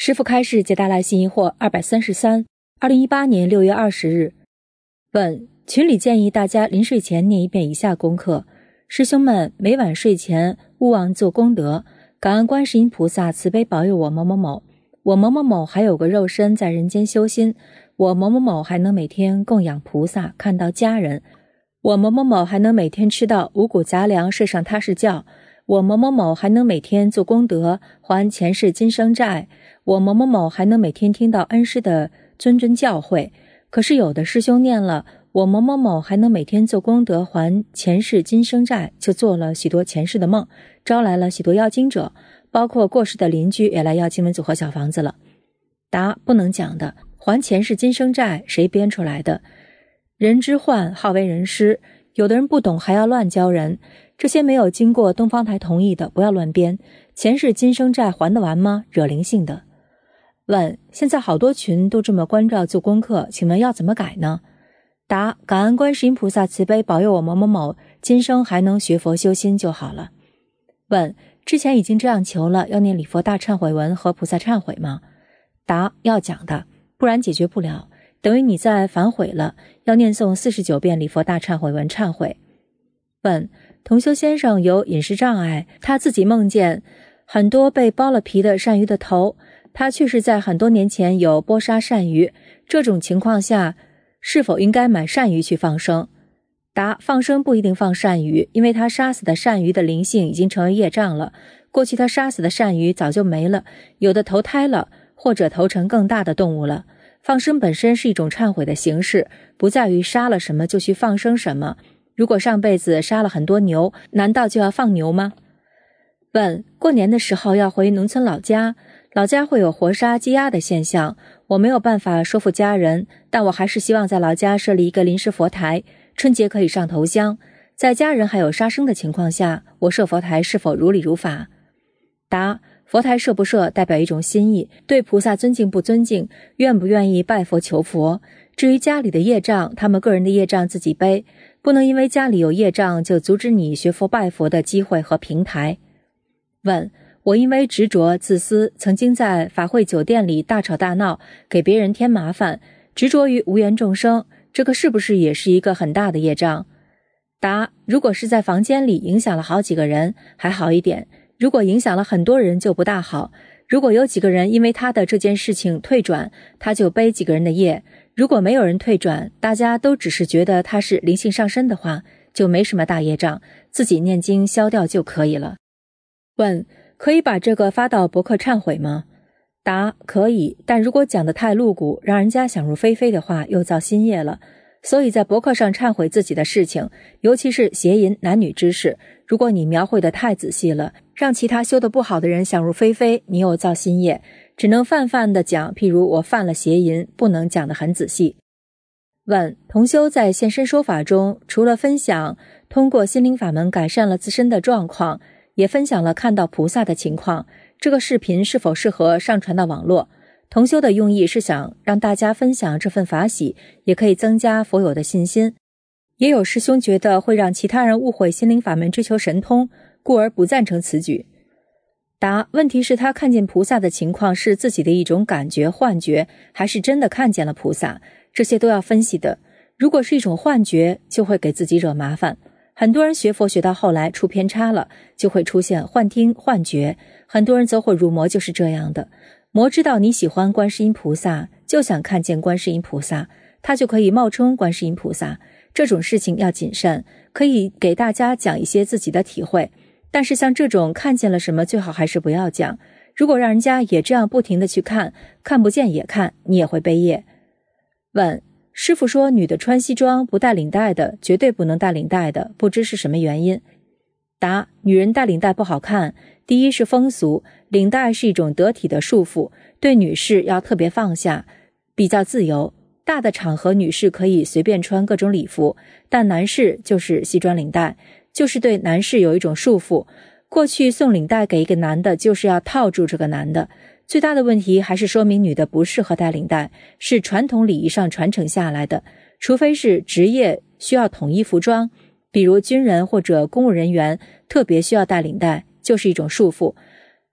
师父开示解答来信疑惑233 2018年6月20日。问：群里建议大家临睡前念一遍以下功课。师兄们每晚睡前勿忘做功德，感恩观世音菩萨慈悲保佑我某某某。我某某某还有个肉身在人间修心，我某某某还能每天供养菩萨，看到家人。我某某某还能每天吃到五谷杂粮，睡上踏实觉。我某某某还能每天做功德，还前世今生债。我某某某还能每天听到恩师的谆谆教诲。可是有的师兄念了我某某某还能每天做功德，还前世今生债，就做了许多前世的梦，招来了许多妖精者，包括过世的邻居也来要经文组合小房子了。答：不能讲的，还前世今生债谁编出来的？人之患好为人师，有的人不懂还要乱教人，这些没有经过东方台同意的不要乱编，前世今生债还得完吗？惹灵性的。问：现在好多群都这么关照做功课，请问要怎么改呢？答：感恩观世音菩萨慈悲保佑我某某某今生还能学佛修心就好了。问：之前已经这样求了，要念礼佛大忏悔文和菩萨忏悔吗？答：要讲的，不然解决不了，等于你在反悔了，要念诵49遍礼佛大忏悔文忏悔。问：同修先生有饮食障碍，他自己梦见很多被剥了皮的鳝鱼的头，他确实在很多年前有剥杀鳝鱼，这种情况下是否应该买鳝鱼去放生？答：放生不一定放鳝鱼，因为他杀死的鳝鱼的灵性已经成为业障了，过去他杀死的鳝鱼早就没了，有的投胎了，或者投成更大的动物了。放生本身是一种忏悔的形式，不在于杀了什么就去放生什么。如果上辈子杀了很多牛，难道就要放牛吗？问：过年的时候要回农村老家会有活杀鸡鸭的现象，我没有办法说服家人，但我还是希望在老家设立一个临时佛台，春节可以上头香。在家人还有杀生的情况下，我设佛台是否如理如法？答：佛台设不设代表一种心意，对菩萨尊敬不尊敬，愿不愿意拜佛求佛。至于家里的业障，他们个人的业障自己背，不能因为家里有业障就阻止你学佛拜佛的机会和平台。问：我因为执着自私，曾经在法会酒店里大吵大闹，给别人添麻烦，执着于无缘众生，这个是不是也是一个很大的业障？答：如果是在房间里影响了好几个人还好一点，如果影响了很多人就不大好。如果有几个人因为他的这件事情退转，他就背几个人的业。如果没有人退转，大家都只是觉得他是灵性上身的话，就没什么大业障，自己念经消掉就可以了。问：可以把这个发到博客忏悔吗？答：可以，但如果讲得太露骨，让人家想入非非的话，又造新业了。所以在博客上忏悔自己的事情，尤其是邪淫男女之事，如果你描绘得太仔细了，让其他修得不好的人想入非非，你又造新业，只能泛泛地讲，譬如我犯了邪淫，不能讲得很仔细。问：同修在现身说法中，除了分享通过心灵法门改善了自身的状况，也分享了看到菩萨的情况，这个视频是否适合上传到网络？同修的用意是想让大家分享这份法喜，也可以增加佛友的信心。也有师兄觉得会让其他人误会心灵法门追求神通，故而不赞成此举。答：问题是他看见菩萨的情况是自己的一种感觉幻觉，还是真的看见了菩萨，这些都要分析的。如果是一种幻觉，就会给自己惹麻烦。很多人学佛学到后来出偏差了，就会出现幻听幻觉，很多人走火入魔就是这样的。魔知道你喜欢观世音菩萨，就想看见观世音菩萨，他就可以冒充观世音菩萨。这种事情要谨慎，可以给大家讲一些自己的体会，但是像这种看见了什么，最好还是不要讲。如果让人家也这样不停地去看，看不见也看，你也会背业。问：师父说女的穿西装不带领带的绝对不能带领带的，不知是什么原因？答：女人带领带不好看，第一是风俗，领带是一种得体的束缚，对女士要特别放下，比较自由。大的场合女士可以随便穿各种礼服，但男士就是西装领带，就是对男士有一种束缚。过去送领带给一个男的，就是要套住这个男的。最大的问题还是说明女的不适合带领带，是传统礼仪上传承下来的，除非是职业需要统一服装，比如军人或者公务人员特别需要带领带，就是一种束缚。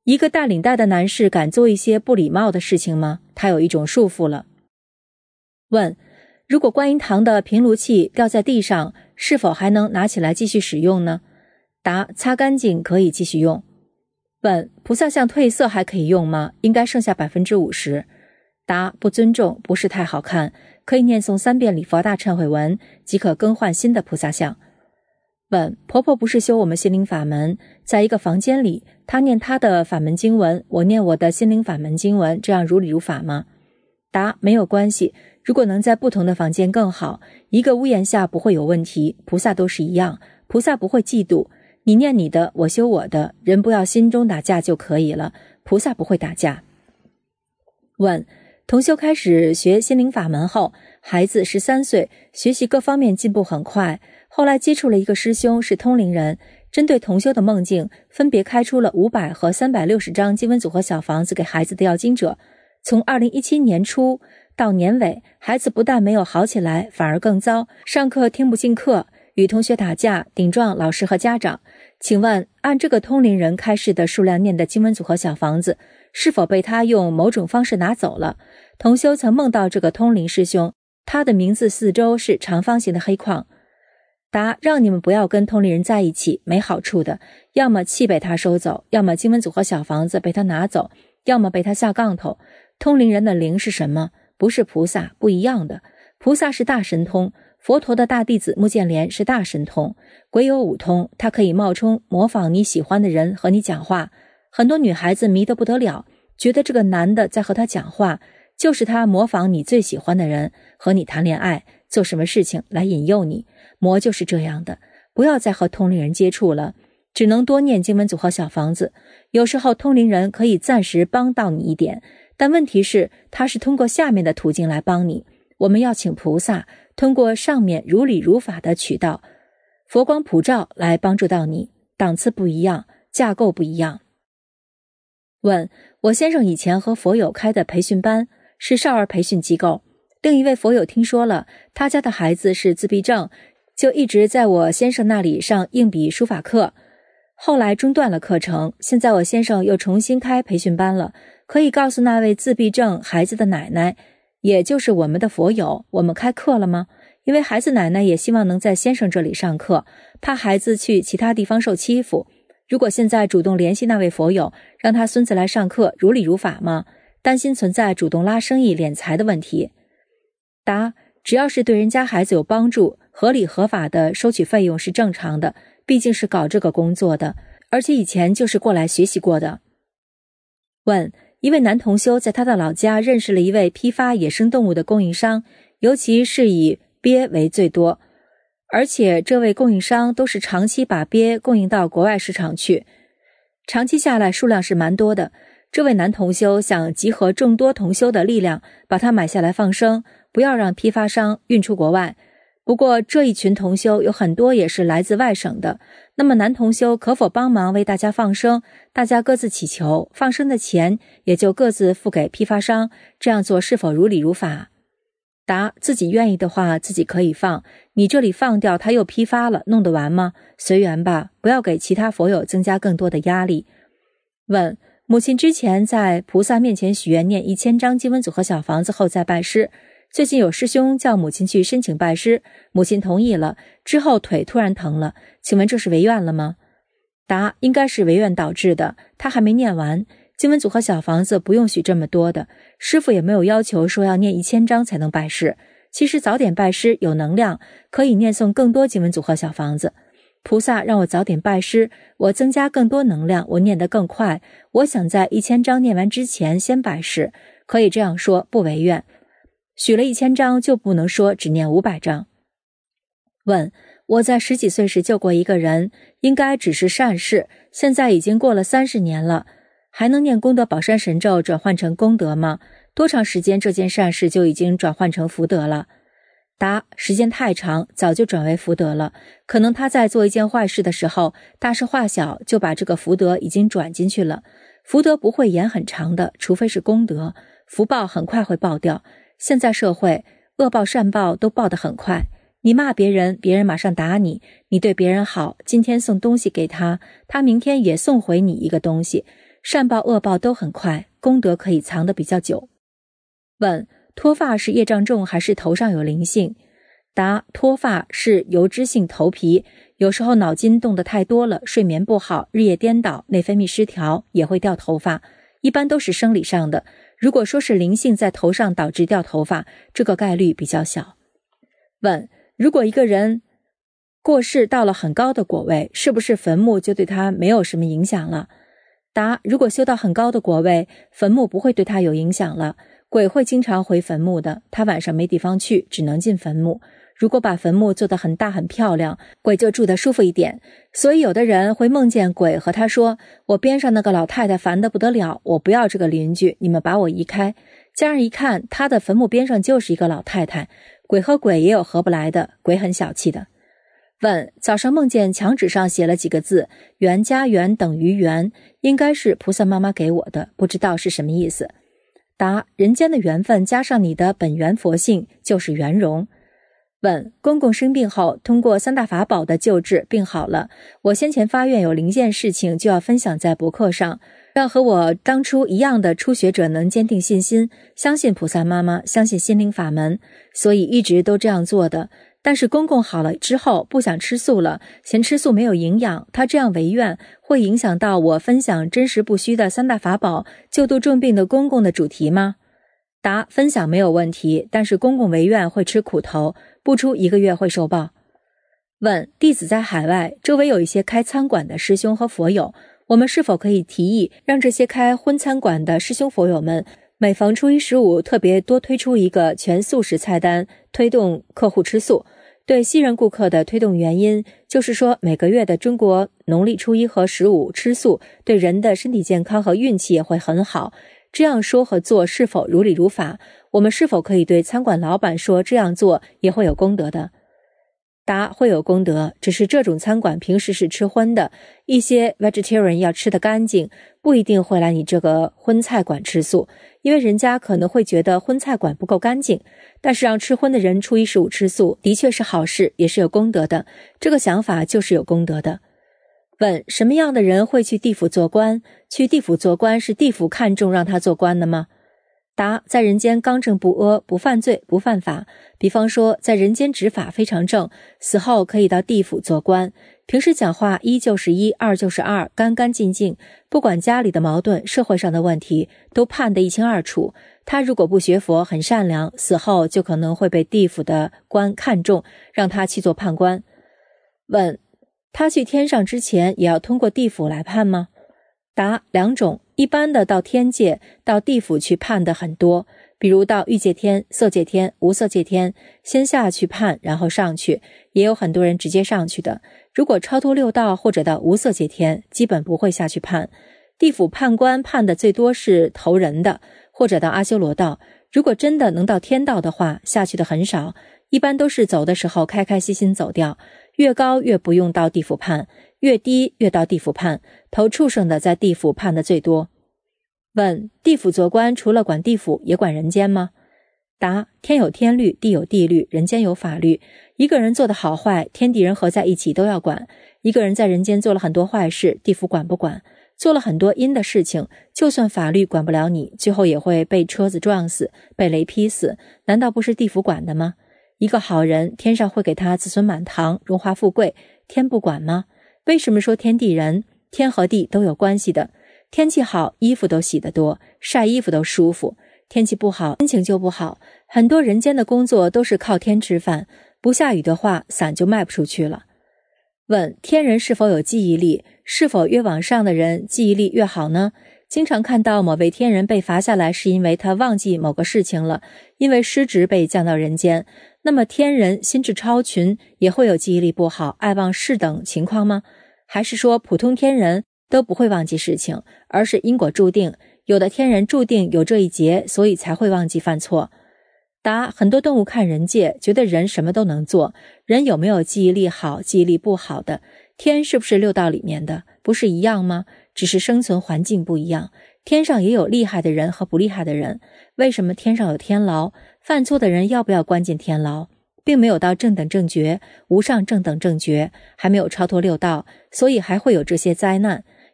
一个大领带的男士敢做一些不礼貌的事情吗？他有一种束缚了。问：如果观音堂的平炉器掉在地上，是否还能拿起来继续使用呢？答：擦干净可以继续用。问：菩萨像褪色还可以用吗？应该剩下 50%。答：不尊重，不是太好看，可以念诵3遍礼佛大忏悔文，即可更换新的菩萨像。问：婆婆不是修我们心灵法门，在一个房间里，她念她的法门经文，我念我的心灵法门经文，这样如理如法吗？答：没有关系，如果能在不同的房间更好，一个屋檐下不会有问题，菩萨都是一样，菩萨不会嫉妒，你念你的，我修我的，人不要心中打架就可以了，菩萨不会打架。问：同修开始学心灵法门后，孩子13岁，学习各方面进步很快，后来接触了一个师兄是通灵人，针对同修的梦境，分别开出了500和360张经文组合小房子给孩子的要经者。从2017年初到年尾，孩子不但没有好起来，反而更糟，上课听不进课，与同学打架，顶撞老师和家长。请问，按这个通灵人开示的数量念的经文组合小房子，是否被他用某种方式拿走了？同修曾梦到这个通灵师兄，他的名字四周是长方形的黑框。答：让你们不要跟通灵人在一起，没好处的，要么气被他收走，要么经文组合小房子被他拿走，要么被他下杠头。通灵人的灵是什么？不是菩萨，不一样的。菩萨是大神通，佛陀的大弟子目犍连是大神通，鬼有5通，他可以冒充模仿你喜欢的人和你讲话。很多女孩子迷得不得了，觉得这个男的在和她讲话，就是他模仿你最喜欢的人和你谈恋爱，做什么事情来引诱你。魔就是这样的，不要再和通灵人接触了，只能多念经文组合小房子。有时候通灵人可以暂时帮到你一点，但问题是他是通过下面的途径来帮你，我们要请菩萨通过上面如理如法的渠道，佛光普照来帮助到你，档次不一样，架构不一样。问：我先生以前和佛友开的培训班是少儿培训机构，另一位佛友听说了他家的孩子是自闭症，就一直在我先生那里上硬笔书法课，后来中断了课程，现在我先生又重新开培训班了，可以告诉那位自闭症孩子的奶奶，也就是我们的佛友，我们开课了吗？因为孩子奶奶也希望能在先生这里上课，怕孩子去其他地方受欺负。如果现在主动联系那位佛友，让他孙子来上课，如理如法吗？担心存在主动拉生意敛财的问题。答：只要是对人家孩子有帮助，合理合法的收取费用是正常的，毕竟是搞这个工作的，而且以前就是过来学习过的。问：一位男同修在他的老家认识了一位批发野生动物的供应商，尤其是以鳖为最多，而且这位供应商都是长期把鳖供应到国外市场去，长期下来数量是蛮多的。这位男同修想集合众多同修的力量，把它买下来放生，不要让批发商运出国外。不过这一群同修有很多也是来自外省的，那么男同修可否帮忙为大家放生？大家各自祈求，放生的钱也就各自付给批发商，这样做是否如理如法？答：自己愿意的话自己可以放，你这里放掉他又批发了，弄得完吗？随缘吧，不要给其他佛友增加更多的压力。问：母亲之前在菩萨面前许愿念1000张经文组合小房子后再拜师，最近有师兄叫母亲去申请拜师，母亲同意了，之后腿突然疼了，请问这是违愿了吗？答：应该是违愿导致的，他还没念完，经文组合小房子不用许这么多的，师父也没有要求说要念1000张才能拜师，其实早点拜师有能量，可以念诵更多经文组合小房子。菩萨让我早点拜师，我增加更多能量，我念得更快，我想在1000张念完之前先拜师，可以这样说，不违愿。许了1000张就不能说只念500张。问：我在10几岁时救过一个人，应该只是善事，现在已经过了30年了，还能念功德宝山神咒转换成功德吗？多长时间这件善事就已经转换成福德了？答：时间太长，早就转为福德了，可能他在做一件坏事的时候，大事化小，就把这个福德已经转进去了。福德不会延很长的，除非是功德，福报很快会报掉。现在社会恶报善报都报得很快，你骂别人，别人马上打你，你对别人好，今天送东西给他，他明天也送回你一个东西， 善报恶报都很快，功德可以藏得比较久。问：脱发是业障重还是头上有灵性？答：脱发是油脂性头皮，有时候脑筋动得太多了，睡眠不好，日夜颠倒，内分泌失调，也会掉头发，一般都是生理上的。如果说是灵性在头上导致掉头发，这个概率比较小。问：如果一个人过世到了很高的果位，是不是坟墓就对他没有什么影响了？答：如果修到很高的果位，坟墓不会对他有影响了，鬼会经常回坟墓的，他晚上没地方去，只能进坟墓。如果把坟墓做得很大很漂亮，鬼就住得舒服一点。所以有的人会梦见鬼和他说，我边上那个老太太烦得不得了，我不要这个邻居，你们把我移开。家人一看，他的坟墓边上就是一个老太太，鬼和鬼也有合不来的，鬼很小气的。问：早上梦见墙纸上写了几个字，缘加缘等于缘，应该是菩萨妈妈给我的，不知道是什么意思。答：人间的缘分加上你的本源佛性就是圆融。问：公公生病后，通过三大法宝的救治病好了，我先前发愿有灵件事情就要分享在博客上，让和我当初一样的初学者能坚定信心，相信菩萨妈妈，相信心灵法门，所以一直都这样做的。但是公公好了之后不想吃素了，嫌吃素没有营养，他这样违愿会影响到我分享真实不虚的三大法宝救度重病的公公的主题吗？答：分享没有问题，但是公公违愿会吃苦头，不出1个月会受报。问：弟子在海外，周围有一些开餐馆的师兄和佛友，我们是否可以提议让这些开荤餐馆的师兄佛友们每逢初一15特别多推出一个全素食菜单，推动客户吃素？对西人顾客的推动原因就是说，每个月的中国农历初一和15吃素对人的身体健康和运气也会很好。这样说和做是否如理如法？我们是否可以对餐馆老板说这样做也会有功德的？答：会有功德，只是这种餐馆平时是吃荤的，一些 vegetarian 要吃得干净，不一定会来你这个荤菜馆吃素，因为人家可能会觉得荤菜馆不够干净。但是让吃荤的人初一15吃素的确是好事，也是有功德的，这个想法就是有功德的。问：什么样的人会去地府做官？去地府做官是地府看中让他做官的吗？答：在人间刚正不阿，不犯罪不犯法，比方说在人间执法非常正，死后可以到地府做官，平时讲话1就是1，2就是2，干干净净，不管家里的矛盾，社会上的问题都判得一清二楚。他如果不学佛很善良，死后就可能会被地府的官看中，让他去做判官。问：他去天上之前也要通过地府来判吗？答：2种，一般的到天界到地府去判的很多，比如到欲界天、色界天、无色界天，先下去判然后上去，也有很多人直接上去的。如果超脱六道或者到无色界天，基本不会下去判。地府判官判的最多是投人的，或者到阿修罗道。如果真的能到天道的话，下去的很少，一般都是走的时候开开心心走掉，越高越不用到地府判，越低越到地府判，投畜生的在地府判的最多。问：地府做官除了管地府也管人间吗？答：天有天律，地有地律，人间有法律。一个人做的好坏，天地人合在一起都要管。一个人在人间做了很多坏事，地府管不管？做了很多阴的事情，就算法律管不了你，最后也会被车子撞死，被雷劈死，难道不是地府管的吗？一个好人，天上会给他子孙满堂，荣华富贵，天不管吗？为什么说天地人？天和地都有关系的。天气好，衣服都洗得多，晒衣服都舒服；天气不好，心情就不好。很多人间的工作都是靠天吃饭，不下雨的话，伞就卖不出去了。问：天人是否有记忆力？是否越往上的人记忆力越好呢？经常看到某位天人被罚下来，是因为他忘记某个事情了，因为失职被降到人间。那么天人心智超群，也会有记忆力不好、爱忘事等情况吗？还是说普通天人都不会忘记事情，而是因果注定，有的天人注定有这一劫，所以才会忘记犯错？答：很多动物看人界，觉得人什么都能做，人有没有记忆力好、记忆力不好的？天是不是六道里面的？不是一样吗？只是生存环境不一样。天上也有厉害的人和不厉害的人。为什么天上有天牢？犯错的人要不要关进天牢？并没有到正等正觉，无上正等正觉，还没有超脱六道，所以还会有这些灾难。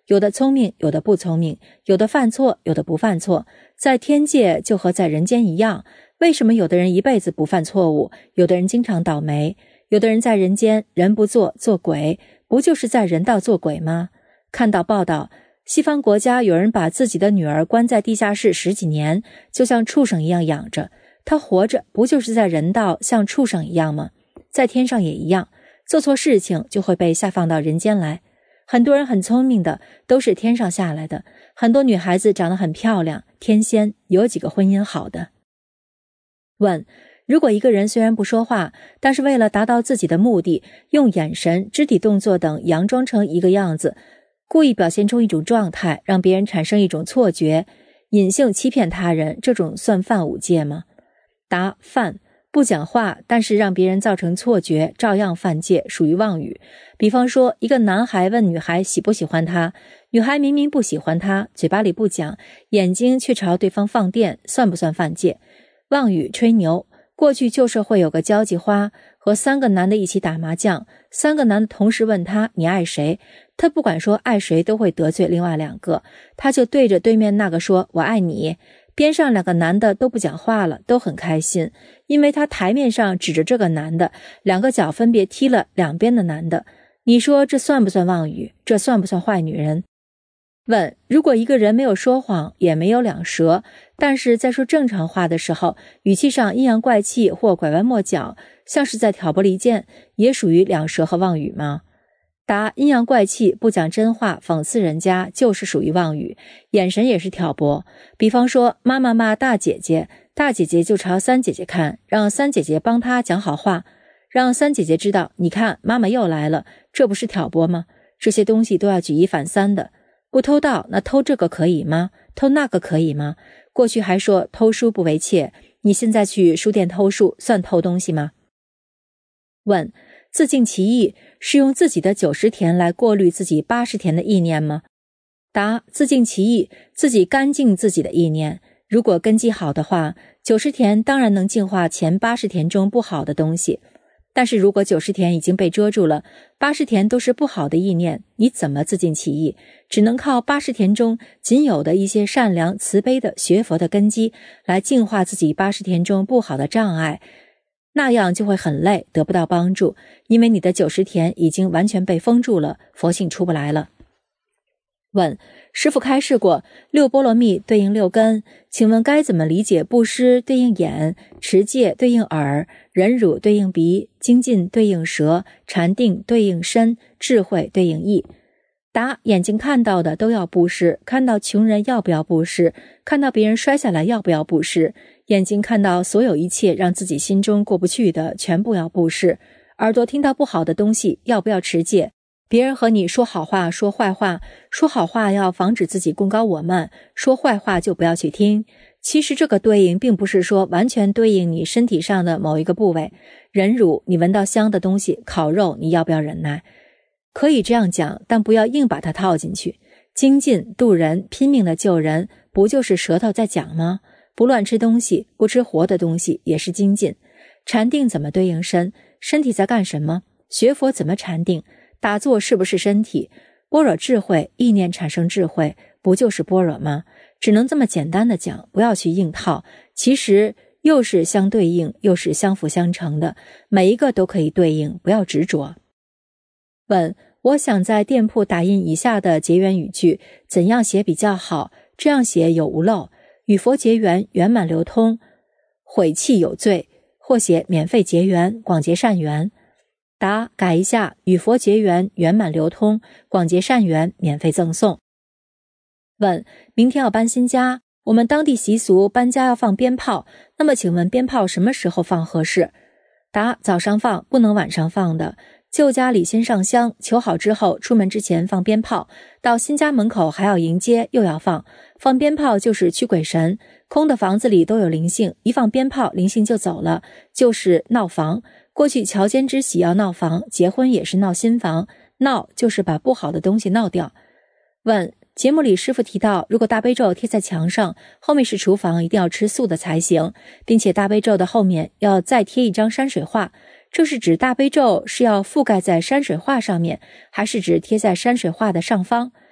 有的聪明，有的不聪明，有的犯错，有的不犯错，在天界就和在人间一样。为什么有的人一辈子不犯错误，有的人经常倒霉？有的人在人间人不做，做鬼，不就是在人道做鬼吗？看到报道，西方国家有人把自己的女儿关在地下室10几年，就像畜生一样养着。她活着不就是在人道像畜生一样吗？在天上也一样，做错事情就会被下放到人间来。很多人很聪明的都是天上下来的，很多女孩子长得很漂亮，天仙，有几个婚姻好的？问：如果一个人虽然不说话，但是为了达到自己的目的，用眼神、肢体动作等佯装成一个样子，故意表现出一种状态，让别人产生一种错觉，隐性欺骗他人，这种算犯5戒吗？答：犯。不讲话，但是让别人造成错觉，照样犯戒，属于妄语。比方说，一个男孩问女孩喜不喜欢他，女孩明明不喜欢他，嘴巴里不讲，眼睛却朝对方放电，算不算犯戒？妄语吹牛。过去旧社会有个交际花，和3个男的一起打麻将，3个男的同时问他你爱谁，他不管说爱谁都会得罪另外2个，他就对着对面那个说我爱你。边上2个男的都不讲话了，都很开心，因为他台面上指着这个男的，2个脚分别踢了两边的男的。你说这算不算妄语？这算不算坏女人？问：如果一个人没有说谎，也没有两舌，但是在说正常话的时候，语气上阴阳怪气或拐弯抹角，像是在挑拨离间，也属于两舌和妄语吗？答：阴阳怪气，不讲真话，讽刺人家，就是属于妄语。眼神也是挑拨，比方说妈妈骂大姐姐，大姐姐就朝三姐姐看，让三姐姐帮她讲好话，让三姐姐知道，你看妈妈又来了，这不是挑拨吗？这些东西都要举一反三的。不偷盗，那偷这个可以吗？偷那个可以吗？过去还说偷书不为窃，你现在去书店偷书，算偷东西吗？问：自净其意是用自己的90田来过滤自己80田的意念吗？答：自净其意，自己干净自己的意念。如果根基好的话，90田当然能净化前80田中不好的东西。但是如果90田已经被遮住了，80田都是不好的意念，你怎么自净其意？只能靠80田中仅有的一些善良慈悲的学佛的根基来净化自己80田中不好的障碍，那样就会很累，得不到帮助，因为你的90田已经完全被封住了，佛性出不来了。问：师父开示过6波罗蜜对应6根，请问该怎么理解布施对应眼，持戒对应耳，忍辱对应鼻，精进对应舌，禅定对应身，智慧对应意？答：眼睛看到的都要布施，看到穷人要不要布施，看到别人摔下来要不要布施，眼睛看到所有一切让自己心中过不去的全部要布施，耳朵听到不好的东西要不要持戒，别人和你说好话说坏话，说好话要防止自己功高我慢，说坏话就不要去听。其实这个对应并不是说完全对应你身体上的某一个部位。忍辱，你闻到香的东西，烤肉你要不要忍耐？可以这样讲，但不要硬把它套进去。精进度人，拼命的救人，不就是舌头在讲吗？不乱吃东西，不吃活的东西也是精进。禅定怎么对应身？身体在干什么？学佛怎么禅定？打坐是不是身体？般若智慧，意念产生智慧，不就是般若吗？只能这么简单的讲，不要去硬套，其实又是相对应，又是相辅相成的，每一个都可以对应，不要执着。问：我想在店铺打印以下的结缘语句，怎样写比较好？这样写有无漏？与佛结缘，圆满流通，毁弃有罪，或写免费结缘，广结善缘。答：改一下，与佛结缘，圆满流通，广结善缘，免费赠送。问：明天要搬新家，我们当地习俗搬家要放鞭炮，那么请问鞭炮什么时候放合适？答：早上放，不能晚上放的。旧家里先上香，求好之后出门之前放鞭炮，到新家门口还要迎接，又要放。放鞭炮就是驱鬼神，空的房子里都有灵性，一放鞭炮灵性就走了，就是闹房。过去乔迁之喜要闹房，结婚也是闹新房，闹就是把不好的东西闹掉。问：节目里师父提到，如果大悲咒贴在墙上，后面是厨房，一定要吃素的才行，并且大悲咒的后面要再贴一张山水画，这是指大悲咒是要覆盖在山水画上面，还是指贴在山水画的上方？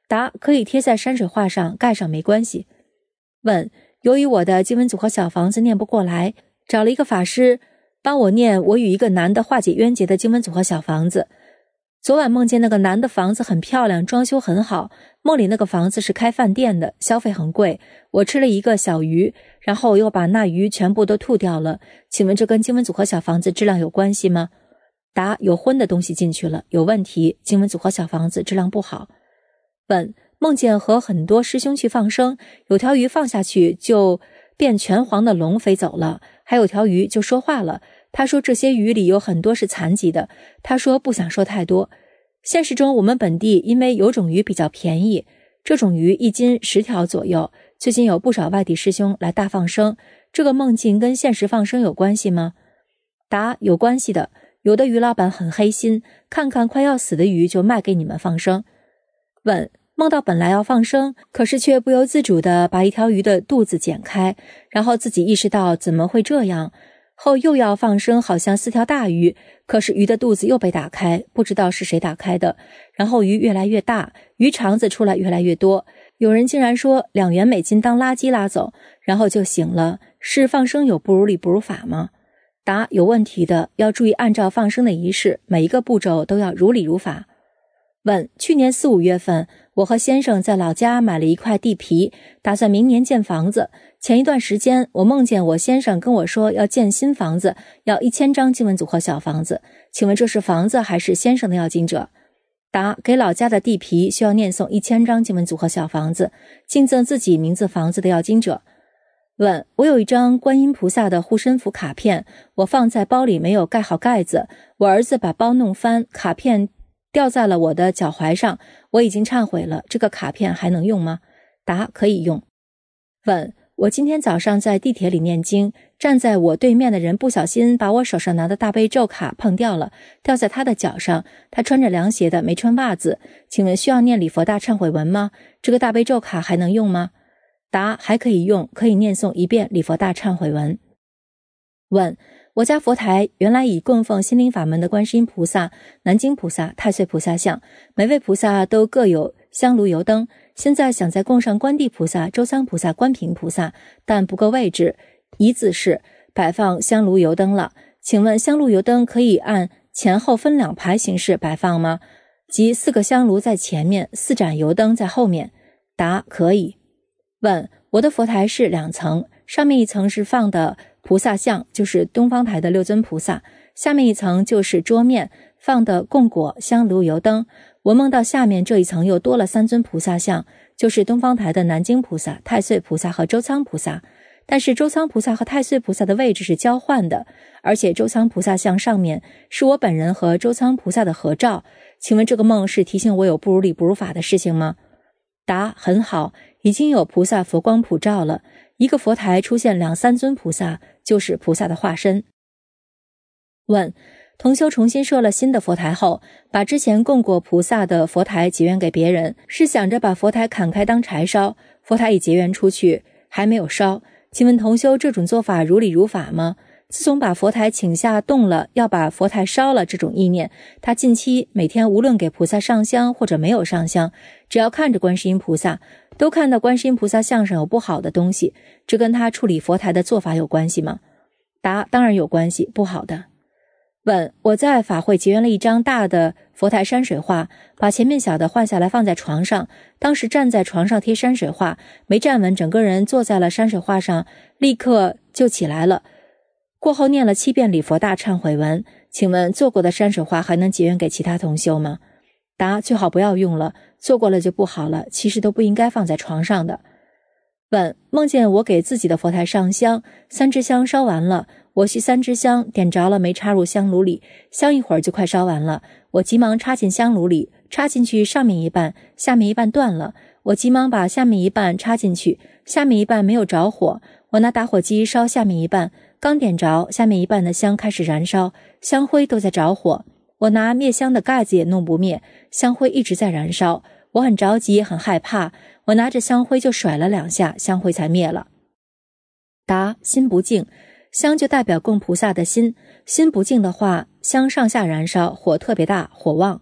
答：可以贴在山水画上，盖上没关系。问：由于我的经文组合小房子念不过来，找了一个法师帮我念我与一个男的化解冤结的经文组合小房子。昨晚梦见那个男的房子很漂亮，装修很好，梦里那个房子是开饭店的，消费很贵，我吃了一个小鱼，然后又把那鱼全部都吐掉了，请问这跟经文组合小房子质量有关系吗？答：有荤的东西进去了，有问题，经文组合小房子质量不好。问：梦见和很多师兄去放生，有条鱼放下去就变全黄的龙飞走了，还有条鱼就说话了，他说这些鱼里有很多是残疾的，他说不想说太多。现实中我们本地因为有种鱼比较便宜，这种鱼1斤10条左右，最近有不少外地师兄来大放生，这个梦境跟现实放生有关系吗？答：有关系的，有的鱼老板很黑心，看看快要死的鱼就卖给你们放生。问：梦到本来要放生，可是却不由自主地把一条鱼的肚子剪开，然后自己意识到怎么会这样，后又要放生，好像4条大鱼，可是鱼的肚子又被打开，不知道是谁打开的，然后鱼越来越大，鱼肠子出来越来越多，有人竟然说2元美金当垃圾拉走，然后就醒了，是放生有不如理不如法吗？答：有问题的，要注意按照放生的仪式，每一个步骤都要如理如法。问：去年4、5月份，我和先生在老家买了一块地皮，打算明年建房子。前一段时间，我梦见我先生跟我说要建新房子，要1000张经文组合小房子。请问这是房子还是先生的要经者？答：给老家的地皮需要念诵1000张经文组合小房子，敬赠自己名字房子的要经者。问：我有一张观音菩萨的护身符卡片，我放在包里没有盖好盖子，我儿子把包弄翻，卡片掉在了我的脚踝上，我已经忏悔了，这个卡片还能用吗？答：可以用。问：我今天早上在地铁里念经，站在我对面的人不小心把我手上拿的大悲咒卡碰掉了，掉在他的脚上，他穿着凉鞋的，没穿袜子，请问需要念礼佛大忏悔文吗？这个大悲咒卡还能用吗？答：还可以用，可以念诵1遍礼佛大忏悔文。问：我家佛台原来以供奉心灵法门的观世音菩萨、南京菩萨、太岁菩萨像，每位菩萨都各有香炉油灯，现在想再供上观地菩萨、周仓菩萨、观平菩萨，但不够位置，一字式摆放香炉油灯了，请问香炉油灯可以按前后分2排形式摆放吗？即4个香炉在前面，4盏油灯在后面。答：可以。问：我的佛台是2层，上面一层是放的菩萨像，就是东方台的6尊菩萨，下面一层就是桌面放的供果、香炉、油灯。我梦到下面这一层又多了3尊菩萨像，就是东方台的南京菩萨、太岁菩萨和周仓菩萨，但是周仓菩萨和太岁菩萨的位置是交换的，而且周仓菩萨像上面是我本人和周仓菩萨的合照，请问这个梦是提醒我有不如理不如法的事情吗？答：很好，已经有菩萨佛光普照了，一个佛台出现2、3尊菩萨，就是菩萨的化身。问：同修重新设了新的佛台后，把之前供过菩萨的佛台结缘给别人，是想着把佛台砍开当柴烧，佛台已结缘出去，还没有烧，请问同修这种做法如理如法吗？自从把佛台请下动了要把佛台烧了这种意念，他近期每天无论给菩萨上香或者没有上香，只要看着观世音菩萨，都看到观世音菩萨像上有不好的东西，这跟他处理佛台的做法有关系吗？答：当然有关系，不好的。问：我在法会结缘了一张大的佛台山水画，把前面小的换下来放在床上，当时站在床上贴山水画，没站稳，整个人坐在了山水画上，立刻就起来了，过后念了7遍礼佛大忏悔文，请问做过的山水画还能结缘给其他同修吗？答：最好不要用了，做过了就不好了，其实都不应该放在床上的。问：梦见我给自己的佛台上香，3支香烧完了，我续3支香点着了没插入香炉里，香一会儿就快烧完了，我急忙插进香炉里，插进去上面一半，下面一半断了，我急忙把下面一半插进去，下面一半没有着火，我拿打火机烧下面一半，刚点着，下面一半的香开始燃烧，香灰都在着火，我拿灭香的盖子也弄不灭，香灰一直在燃烧，我很着急很害怕，我拿着香灰就甩了2下，香灰才灭了。答：心不净，香就代表供菩萨的心，心不净的话，香上下燃烧，火特别大，火旺。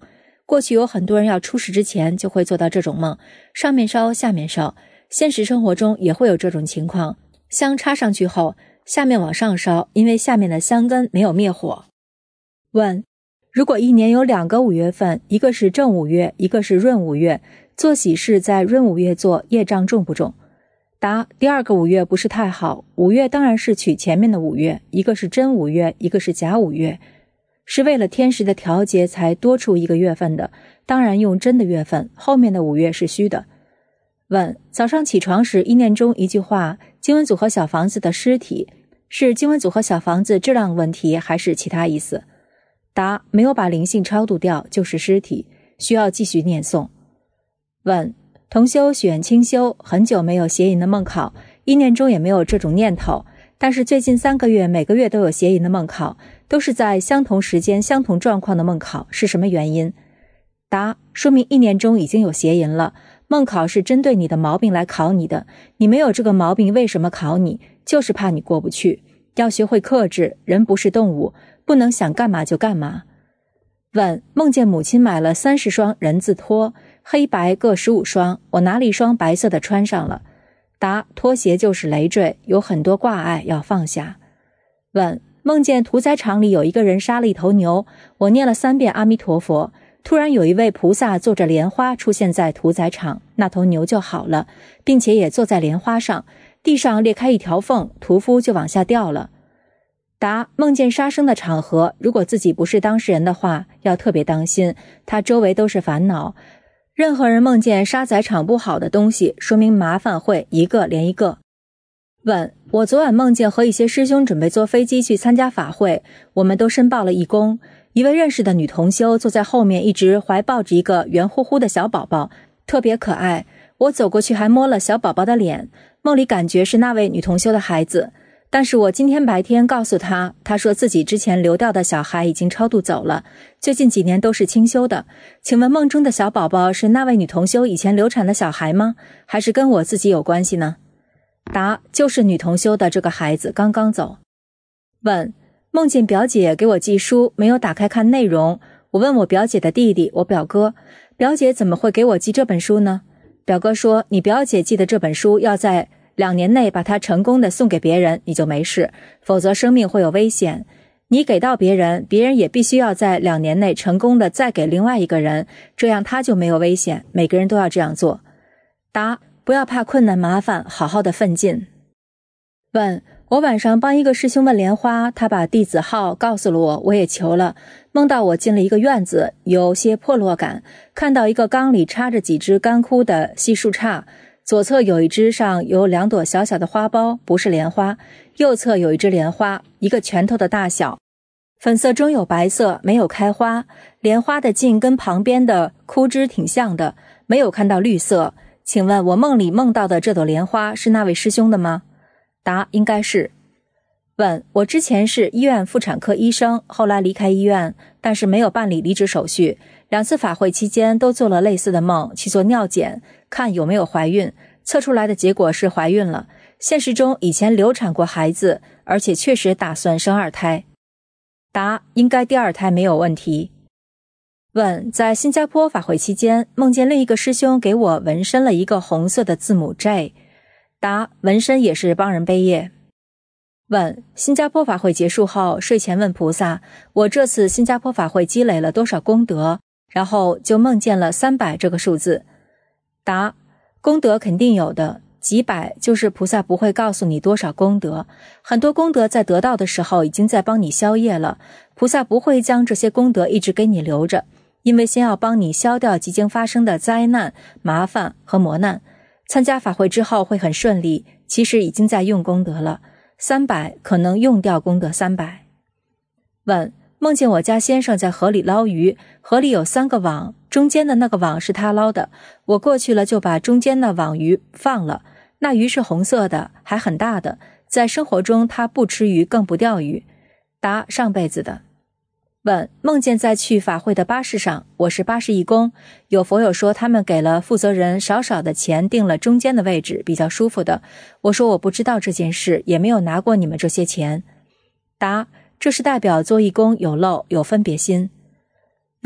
过去有很多人要出事之前就会做到这种梦，上面烧下面烧，现实生活中也会有这种情况，香插上去后下面往上烧，因为下面的香根没有灭火。问：如果一年有2个5月份，一个是正5月，一个是闰5月，做喜事在闰5月做，业障重不重？答：第2个5月不是太好，5月当然是取前面的5月，一个是真5月，一个是假5月，是为了天时的调节才多出一个月份的，当然用真的月份，后面的5月是虚的。问：早上起床时意念中一句话，经文组合小房子的尸体，是经文组合小房子质量问题还是其他意思？答：没有把灵性超度掉，就是尸体，需要继续念诵。问：同修选清修，很久没有邪淫的梦考，意念中也没有这种念头，但是最近3个月每个月都有邪淫的梦考，都是在相同时间相同状况的梦考，是什么原因？答：说明意念中已经有邪淫了，梦考是针对你的毛病来考你的，你没有这个毛病为什么考你？就是怕你过不去，要学会克制，人不是动物，不能想干嘛就干嘛。问：梦见母亲买了30双人字拖，黑白各15双，我拿了1双白色的穿上了。答：拖鞋就是累赘，有很多挂碍要放下。问：梦见屠宰场里有一个人杀了一头牛，我念了3遍阿弥陀佛，突然有一位菩萨坐着莲花出现在屠宰场，那头牛就好了，并且也坐在莲花上，地上裂开一条缝，屠夫就往下掉了。答：梦见杀生的场合，如果自己不是当事人的话，要特别当心，他周围都是烦恼。任何人梦见杀宰场不好的东西，说明麻烦会一个连一个。问：我昨晚梦见和一些师兄准备坐飞机去参加法会，我们都申报了义工，一位认识的女同修坐在后面，一直怀抱着一个圆乎乎的小宝宝，特别可爱，我走过去还摸了小宝宝的脸，梦里感觉是那位女同修的孩子，但是我今天白天告诉他，他说自己之前流掉的小孩已经超度走了，最近几年都是清修的。请问梦中的小宝宝是那位女同修以前流产的小孩吗？还是跟我自己有关系呢？答：就是女同修的这个孩子刚刚走。问：梦见表姐给我寄书，没有打开看内容，我问我表姐的弟弟，我表哥，表姐怎么会给我寄这本书呢？表哥说，你表姐寄的这本书要在2年内把它成功的送给别人，你就没事，否则生命会有危险。你给到别人，别人也必须要在2年内成功的再给另外一个人，这样他就没有危险，每个人都要这样做。答：不要怕困难麻烦，好好的奋进。问：我晚上帮一个师兄问莲花，他把弟子号告诉了我，我也求了，梦到我进了一个院子，有些破落感，看到一个缸里插着几只干枯的细树杈，左侧有一只上有2朵小小的花苞，不是莲花，右侧有一只莲花，一个拳头的大小，粉色中有白色，没有开花，莲花的茎跟旁边的枯枝挺像的，没有看到绿色。请问我梦里梦到的这朵莲花是那位师兄的吗？答：应该是。问：我之前是医院妇产科医生，后来离开医院，但是没有办理离职手续，2次法会期间都做了类似的梦，去做尿检，看有没有怀孕，测出来的结果是怀孕了，现实中以前流产过孩子，而且确实打算生2胎。答：应该第2胎没有问题。问：在新加坡法会期间，梦见另一个师兄给我纹身了一个红色的字母 J。答：纹身也是帮人背业。问：新加坡法会结束后，睡前问菩萨，我这次新加坡法会积累了多少功德？然后就梦见了300这个数字。答：功德肯定有的，几百就是菩萨不会告诉你多少功德，很多功德在得到的时候已经在帮你消业了，菩萨不会将这些功德一直给你留着，因为先要帮你消掉即将发生的灾难、麻烦和磨难。参加法会之后会很顺利，其实已经在用功德了，300可能用掉功德300。问：梦见我家先生在河里捞鱼，河里有3个网，中间的那个网是他捞的，我过去了就把中间的网鱼放了，那鱼是红色的，还很大的，在生活中他不吃鱼更不钓鱼。答：上辈子的。问：梦见在去法会的巴士上，我是巴士义工，有佛友说他们给了负责人少少的钱，定了中间的位置，比较舒服的。我说我不知道这件事，也没有拿过你们这些钱。答：这是代表做义工有漏，有分别心。问：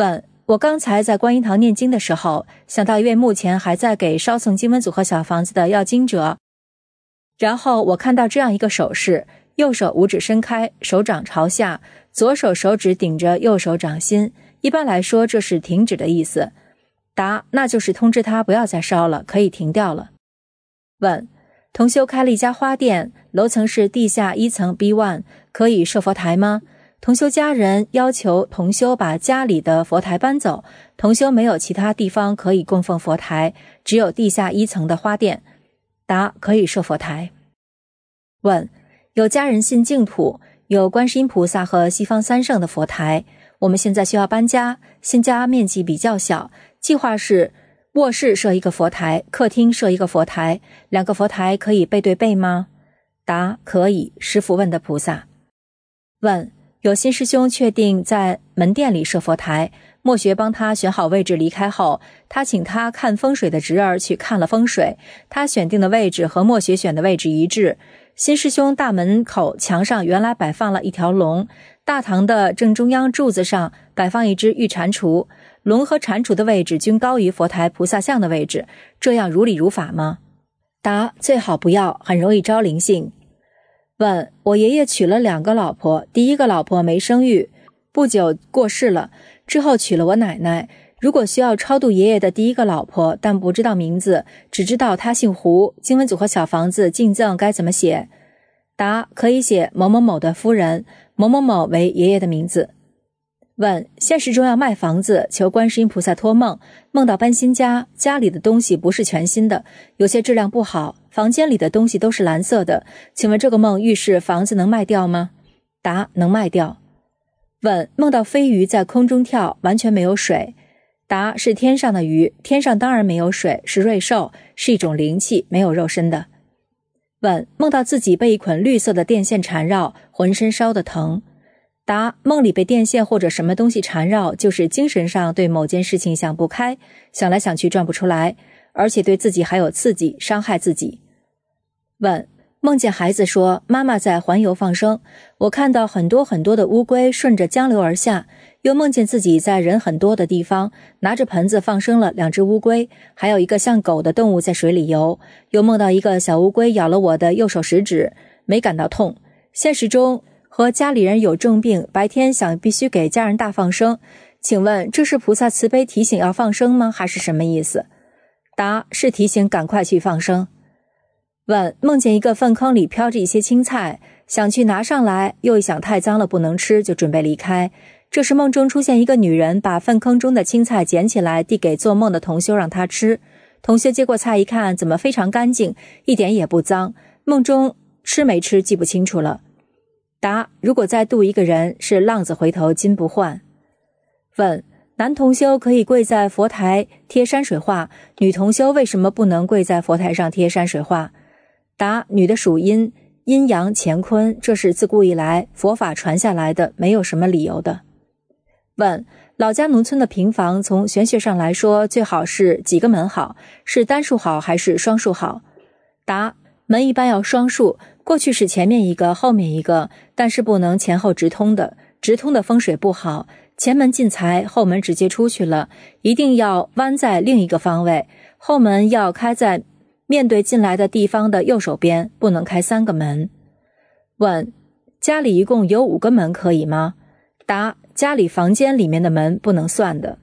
我刚才在观音堂念经的时候，想到一位目前还在给烧送经文组合小房子的要经者，然后我看到这样一个手势，右手五指伸开，手掌朝下，左手手指顶着右手掌心，一般来说这是停止的意思。答：那就是通知他不要再烧了，可以停掉了。问：同修开了一家花店，楼层是地下1层 B1， 可以设佛台吗？同修家人要求同修把家里的佛台搬走，同修没有其他地方可以供奉佛台，只有地下1层的花店。答：可以设佛台。问：有家人信净土，有观世音菩萨和西方三圣的佛台，我们现在需要搬家，新家面积比较小，计划是卧室设一个佛台，客厅设一个佛台，2个佛台可以背对背吗？答：可以。师父问的菩萨。问：有新师兄确定在门店里设佛台，墨学帮他选好位置离开后，他请他看风水的侄儿去看了风水，他选定的位置和墨学选的位置一致。新师兄大门口墙上原来摆放了一条龙，大堂的正中央柱子上摆放一只玉蟾蜍，龙和蟾蜍的位置均高于佛台菩萨像的位置，这样如理如法吗？答：最好不要，很容易招灵性。问：我爷爷娶了2个老婆，第一个老婆没生育，不久过世了，之后娶了我奶奶。如果需要超度爷爷的第一个老婆，但不知道名字，只知道他姓胡，经文组合小房子敬赠该怎么写？答：可以写某某某的夫人，某某某为爷爷的名字。问：现实中要卖房子，求观世音菩萨托梦，梦到搬新家，家里的东西不是全新的，有些质量不好，房间里的东西都是蓝色的，请问这个梦预示房子能卖掉吗？答：能卖掉。问：梦到飞鱼在空中跳，完全没有水。答：是天上的鱼，天上当然没有水，是瑞兽，是一种灵气，没有肉身的。问：梦到自己被一捆绿色的电线缠绕，浑身烧得疼。答：梦里被电线或者什么东西缠绕，就是精神上对某件事情想不开，想来想去转不出来，而且对自己还有刺激，伤害自己。问：梦见孩子说妈妈在环游放生，我看到很多很多的乌龟顺着江流而下，又梦见自己在人很多的地方拿着盆子放生了2只乌龟，还有一个像狗的动物在水里游，又梦到一个小乌龟咬了我的右手食指，没感到痛。现实中和家里人有重病，白天想必须给家人大放生，请问这是菩萨慈悲提醒要放生吗？还是什么意思？答：是提醒赶快去放生。问：梦见一个粪坑里飘着一些青菜，想去拿上来，又一想太脏了不能吃，就准备离开。这时梦中出现一个女人，把粪坑中的青菜捡起来递给做梦的同修让他吃，同修接过菜一看，怎么非常干净，一点也不脏，梦中吃没吃记不清楚了。答：如果再度一个人，是浪子回头金不换。问：男同修可以跪在佛台贴山水画，女同修为什么不能跪在佛台上贴山水画？答：女的属阴，阴阳乾坤，这是自古以来佛法传下来的，没有什么理由的。问：老家农村的平房从玄学上来说，最好是几个门好？是单数好还是双数好？答：门一般要双数，过去是前面一个后面一个，但是不能前后直通的，直通的风水不好，前门进财，后门直接出去了，一定要弯在另一个方位，后门要开在面对进来的地方的右手边，不能开3个门。问：家里一共有5个门可以吗？答：家里房间里面的门不能算的。